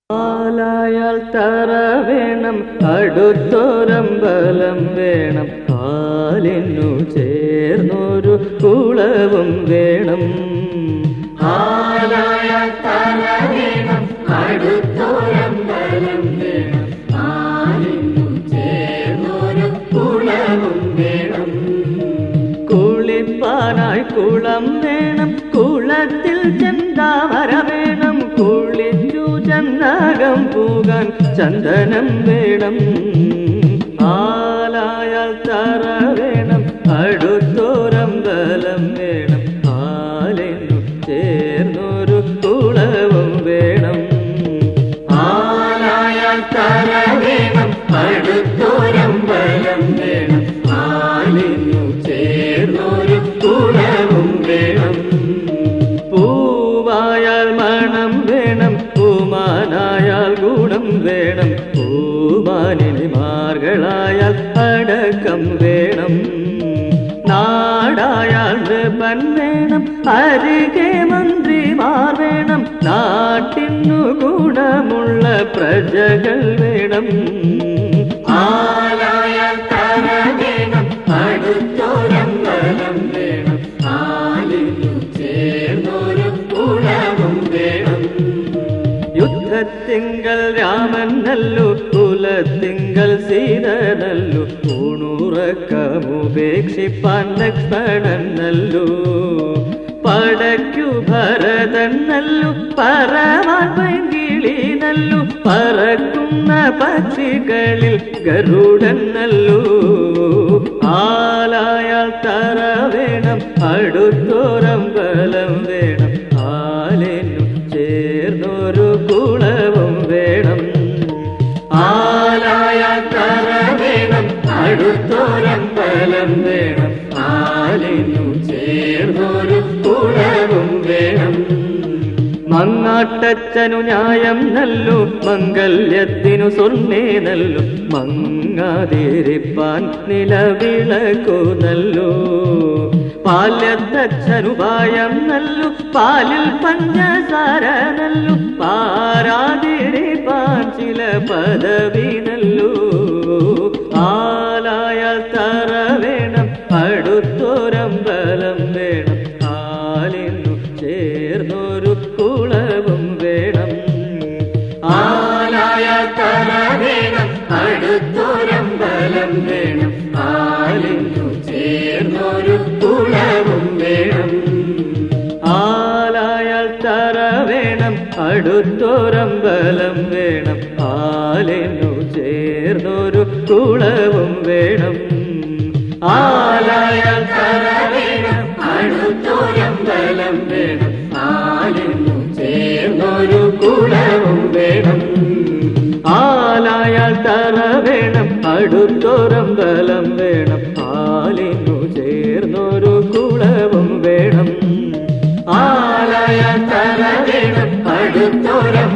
ആലായാൽ തറ വേണം, അടുത്തൊരമ്പലം വേണം, കാലിനു ചേർന്നൊരു കുളവും വേണം. ആലായാൽ തറ വേണം, അടുത്തൊരമ്പലം വേണം, കാലിനു ചേർന്നൊരു കുളവും വേണം. കുളിപ്പാനായി കുളം വേണം, കുളത്തിൽ ചെന്താമര വേണം, കുളിച്ചു ചന്ദനം പൂകാൻ ചന്ദനം വേണം. ആലായാൽ തറ വേണം, അടുത്തൊരമ്പലം വേണം, കാലിനു ചേർന്നൊരു കുളവും വേണം. ആലായാൽ തറ വേണം, അടുത്തൊരമ്പലം വേണം, കാലിനു ചേർന്നൊരു കുളവും വേണം. പൂവായാൽ മണം വേണം, പൂമാനായാൽ ഗുണം വേണം, പൂമാനിമാർകളായാൽ അടക്കം വേണം. നാടായാൽ നൃപൻ വേണം, അരികെ മന്ത്രിമാർ വേണം, നാട്ടിനു ഗുണമുള്ള പ്രജകൾ വേണം. ആലായാൽ തറ വേണം, അടുത്തൊരമ്പലം വേണം, കാലിനു ചേർന്നൊരു കുളവും വേണം. യുദ്ധത്തിങ്കൽ രാമൻ നല്ലു, കുലത്തിങ്കൽ സീത നല്ലു, ഊണുറക്കമുപേക്ഷിപ്പാൻ ലക്ഷ്മണൻ നല്ലു, പടയ്ക്കു ഭരതൻ നല്ലു, പറവാൻ പൈങ്കിളി നല്ലു, പറക്കുന്ന പക്ഷികളിൽ ഗരുഡൻ നല്ലു. ആലായാൽ തറ വേണം, അടുത്തൊരമ്പലം വേണം, കാലിനു ചേർന്നൊരു കുളവും വേണം. ആലായാൽ തറ വേണം, അടുത്തൊരമ്പലം വേണം, കാലിനു ചേർന്നൊരു കുളവും വേണം. മങ്ങാട്ടച്ചനു ന്യായം നല്ലു, മംഗല്യത്തിനു സ്വർണ്ണേ നല്ലു, മങ്ങാതിരിപ്പാൻ നിലവിളക്കു നല്ലു, പാല്യത്തച്ഛനുപായം നല്ലു, പാലിൽ പഞ്ചസാര നല്ലു, പാരാതിരിപ്പാൻ ചില പദവി നല്ലു. ആലായാൽ തറ വേണം, അടുത്തൊരമ്പലം വേണം, കാലിനു ചേർന്നൊരു കുളവും വേണം. ആലായാൽ തറ വേണം, അടുത്തൊരമ്പലം വേണം, കാലിനു ചേർന്നൊരു കുളവും വേണം. ആലായാൽ തറ വേണം, അടുത്തൊരമ്പലം വേണം, കാലിനു ചേർന്നൊരു കുളവും വേണം. ആലായാൽ തറ വേണം, അടുത്തൊരമ്പലം വേണം, കാലിനു ചേർന്നൊരു കുളവും വേണം. ആലായാൽ തറ വേണം, അടുത്തൊരമ്പലം വേണം, കാലിനു ചേർന്നൊരു കുളവും വേണം. ആലായാൽ തറ വേണം, അടുത്തൊരമ്പലം